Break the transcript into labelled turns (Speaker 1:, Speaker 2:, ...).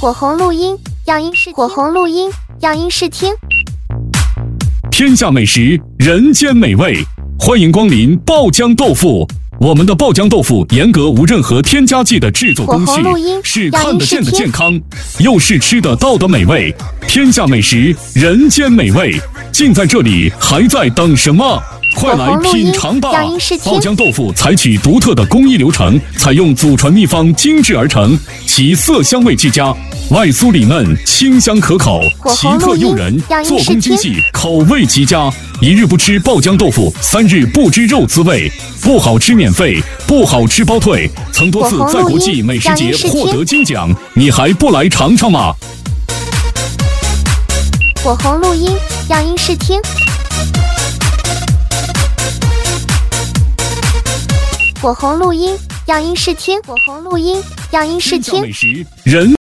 Speaker 1: 火红录音，样音试火红录音，样音试听。
Speaker 2: 天下美食，人间美味，欢迎光临爆浆豆腐。我们的爆浆豆腐严格无任何添加剂的制作工序，是看得见的健康，又是吃得到的美味。天下美食，人间美味，尽在这里，还在等什么？快来品尝吧！爆浆豆腐采取独特的工艺流程，采用祖传秘方精制而成，其色香味俱佳，外酥里嫩，清香可口，奇特诱人，做工精细，口味极佳。一日不吃爆浆豆腐，3日不知肉滋味。不好吃免费，不好吃包退，曾多次在国际美食节获得金奖，你还不来尝尝吗？
Speaker 1: 火红录音，样音试听。火红录音，样音试听。火红录音，样音试听。
Speaker 2: 美食人。